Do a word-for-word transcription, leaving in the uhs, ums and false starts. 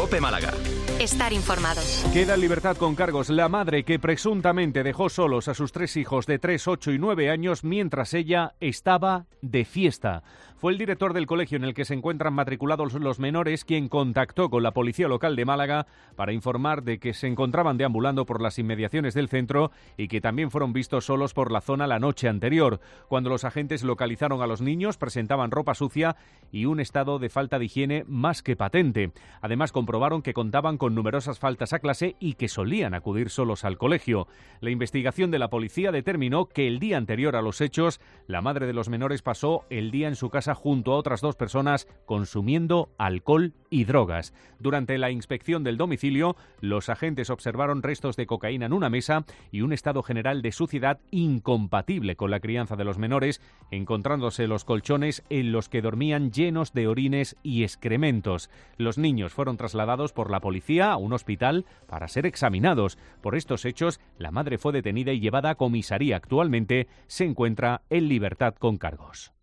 COPE Málaga. Estar informado. Queda en libertad con cargos la madre que presuntamente dejó solos a sus tres hijos de tres, ocho y nueve años mientras ella estaba de fiesta. Fue el director del colegio en el que se encuentran matriculados los menores quien contactó con la policía local de Málaga para informar de que se encontraban deambulando por las inmediaciones del centro y que también fueron vistos solos por la zona la noche anterior. Cuando los agentes localizaron a los niños, presentaban ropa sucia y un estado de falta de higiene más que patente. Además, comprobaron que contaban con numerosas faltas a clase y que solían acudir solos al colegio. La investigación de la policía determinó que el día anterior a los hechos, la madre de los menores pasó el día en su casa junto a otras dos personas consumiendo alcohol y drogas. Durante la inspección del domicilio, los agentes observaron restos de cocaína en una mesa y un estado general de suciedad incompatible con la crianza de los menores, encontrándose los colchones en los que dormían llenos de orines y excrementos. Los niños fueron trasladados por la policía a un hospital para ser examinados. Por estos hechos, la madre fue detenida y llevada a comisaría. Actualmente se encuentra en libertad con cargos.